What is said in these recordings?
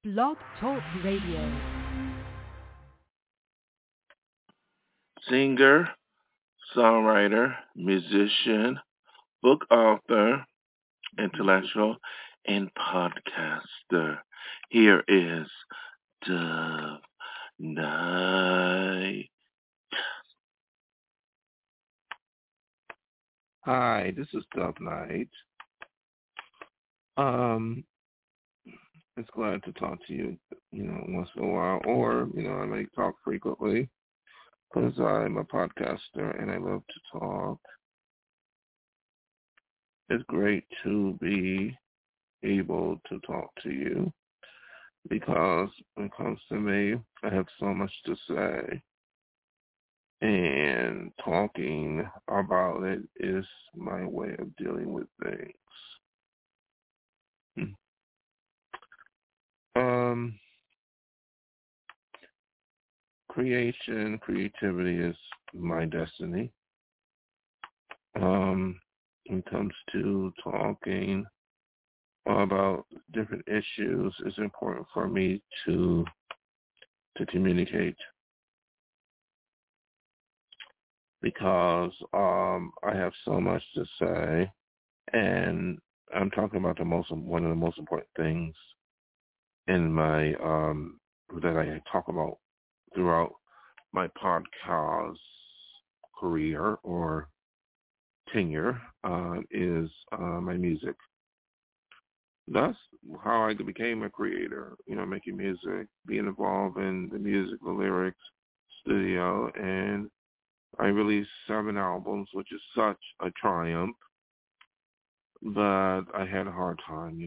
Blog Talk Radio. Singer, songwriter, musician, book author, intellectual, and podcaster. Here is Dove Night. Hi, this is Dove Night. It's glad to talk to you, once in a while, or, I may talk frequently because I'm a podcaster and I love to talk. It's great to be able to talk to you because when it comes to me, I have so much to say. And talking about it is my way of dealing with things. Creativity is my destiny. When it comes to talking about different issues, it's important for me to communicate because I have so much to say, and I'm talking about one of the most important things in my that I talk about throughout my podcast career or tenure is my music. That's how I became a creator, making music, being involved in the music, the lyrics, studio, and I released 7 albums, which is such a triumph, but I had a hard time,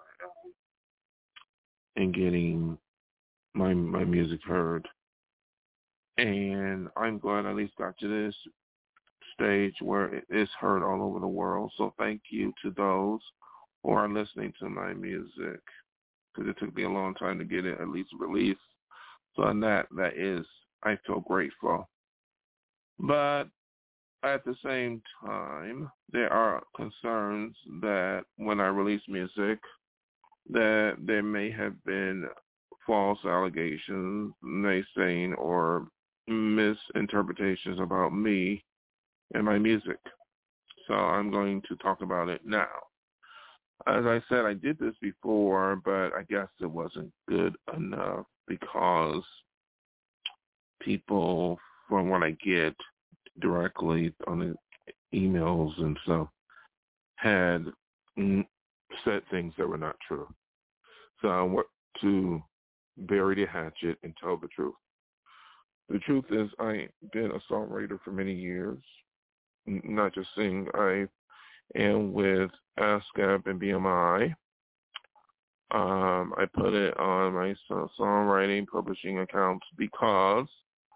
in getting my music heard. And I'm glad I at least got to this stage where it is heard all over the world. So thank you to those who are listening to my music, because it took me a long time to get it at least released. So on that is, I feel grateful. But at the same time, there are concerns that when I release music, that there may have been false allegations, naysaying, or misinterpretations about me and my music. So I'm going to talk about it now. As I said, I did this before, but I guess it wasn't good enough because people, from what I get directly on the emails and stuff, had said things that were not true. So I want to bury the hatchet and tell the truth. The truth is I've been a songwriter for many years, not just sing. I am with ASCAP and BMI. I put it on my songwriting publishing accounts because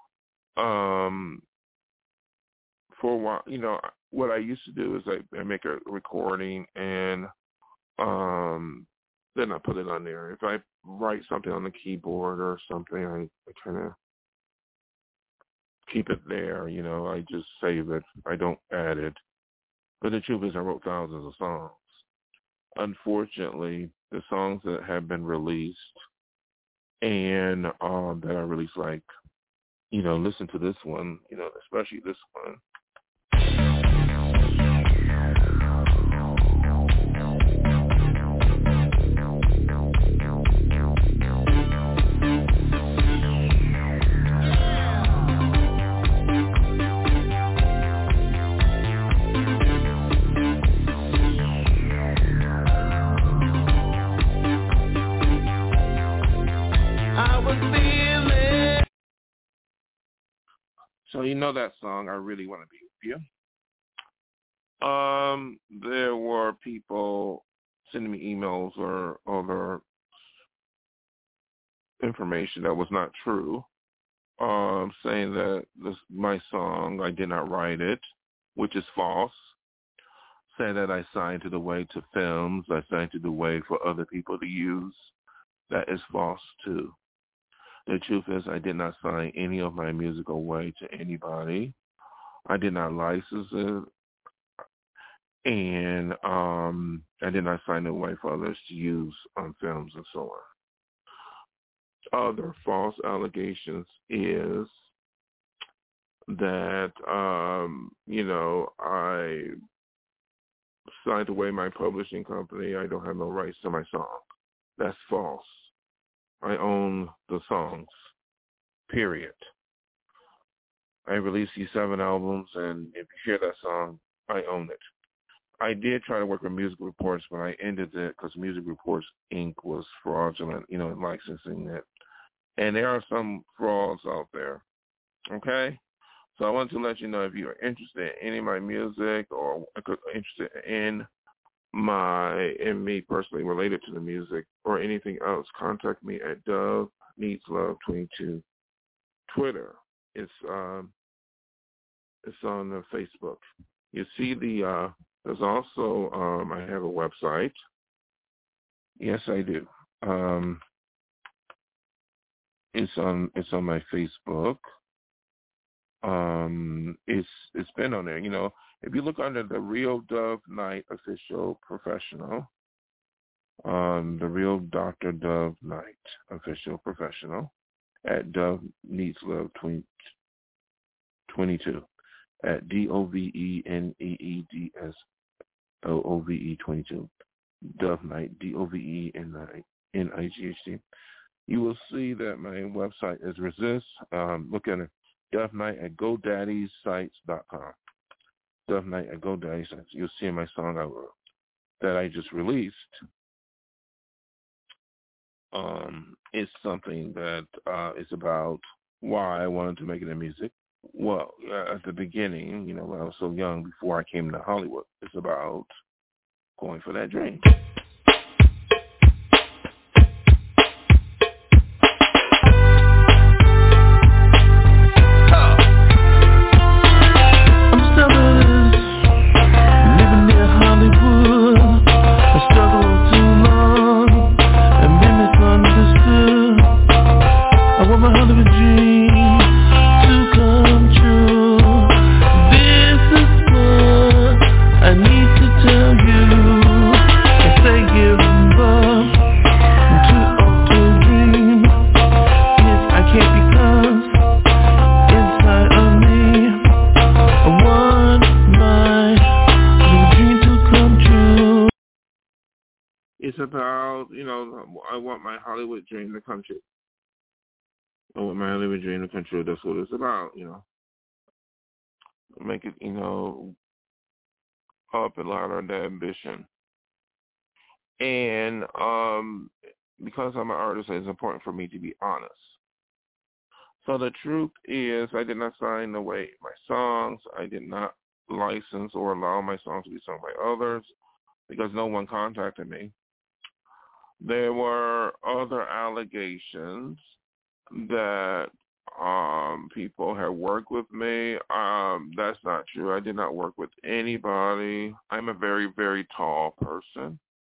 for a while, what I used to do is I make a recording and then I put it on there. If I write something on the keyboard or something, I kind of keep it there, I just save it. I don't add it. But the truth is I wrote thousands of songs. Unfortunately, the songs that have been released and that I released, like, listen to this one, especially this one. So that song, I Really Want to Be With You. There were people sending me emails or other information that was not true, saying that my song, I did not write it, which is false. Saying that I signed it away to films, I signed it away for other people to use. That is false too. The truth is I did not sign any of my music away to anybody. I did not license it. And I did not sign it away for others to use on films and so other false allegations is that, I signed away my publishing company. I don't have no rights to my song. That's false. I own the songs, period. I released these 7 albums, and if you hear that song, I own it. I did try to work with Music Reports, but I ended it because Music Reports Inc. was fraudulent, in licensing it. And there are some frauds out there, okay? So I want to let you know, if you are interested in any of my music or interested in me personally related to the music or anything else, contact me at Dove Needs Love 22. Twitter. It's on the Facebook. You see there's also I have a website. Yes, I do. It's on my Facebook. It's been on there. If you look under the Real Dove Knight Official Professional, the Real Dr. Dove Knight Official Professional at Dove Needs Love 22 at DOVENEEDSLOVE 22. Dove Knight, DOVENIGHT. You will see that my website is Resist. Look at it, Dove Knight at GoDaddySites.com. Dove Knight at GoDaddy Sites. You'll see my song that I just released. It's something that is about why I wanted to make it in music. Well, at the beginning, when I was so young, before I came to Hollywood, it's about going for that dream. It's about, I want my Hollywood dream to come true. I want my Hollywood dream to come true. That's what it's about, Make it, up and louder, the ambition. And because I'm an artist, it's important for me to be honest. So the truth is, I did not sign away my songs. I did not license or allow my songs to be sung by others because no one contacted me. There were other allegations that people had worked with me. That's not true. I did not work with anybody. I'm a very, very tall person,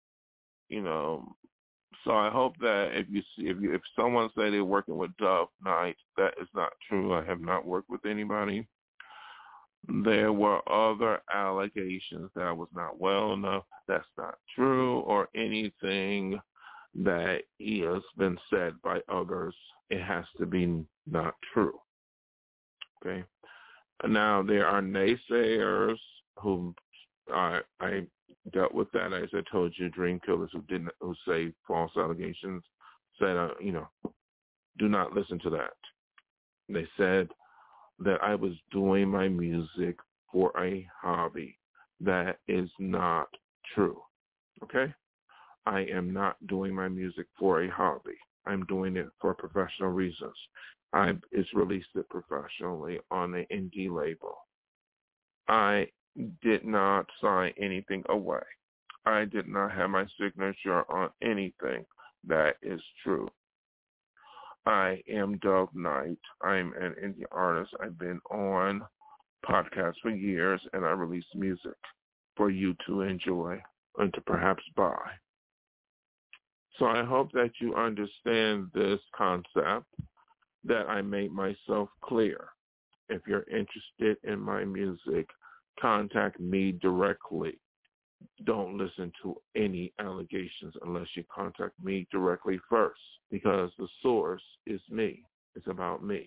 So I hope that if someone say they're working with Dove Knight, that is not true. I have not worked with anybody. There were other allegations that I was not well enough. That's not true, or anything that has been said by others. It has to be not true. Okay. Now there are naysayers who I dealt with that. As I told you, dream killers who say false allegations said, do not listen to that. They said that I was doing my music for a hobby. That is not true. Okay? I am not doing my music for a hobby. I'm doing it for professional reasons. It's released it professionally on an indie label. I did not sign anything away. I did not have my signature on anything. That is true. I am Dove Knight. I'm an indie artist. I've been on podcasts for years, and I release music for you to enjoy and to perhaps buy. So I hope that you understand this concept, that I made myself clear. If you're interested in my music, contact me directly, don't listen to any allegations unless you contact me directly first, because the source is me. It's about me.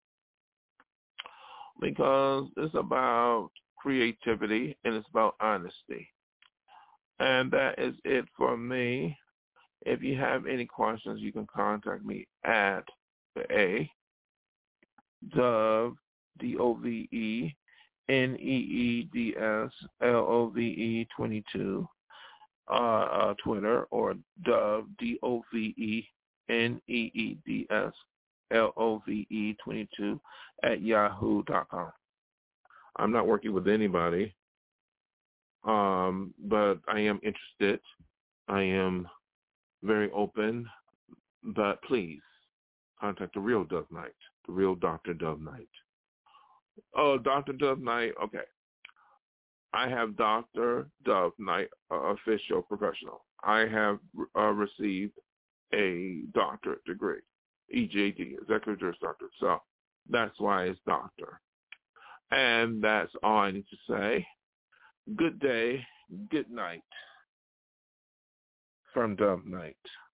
Because it's about creativity and it's about honesty. And that is it for me. If you have any questions, you can contact me at Dove, DOVE, NEEDS, LOVE 22, Twitter, or Dove, DOVE, NEEDS, LOVE 22 at yahoo.com. I'm not working with anybody, but I am interested. I am very open, but please contact the real Dove Knight, the real Dr. Dove Knight. Oh, Dr. Dove Knight, okay. I have Dr. Dove Knight, official professional. I have received a doctorate degree, EJD, Executive Juris Doctorate. So that's why it's doctor. And that's all I need to say. Good day, good night from Dove Knight.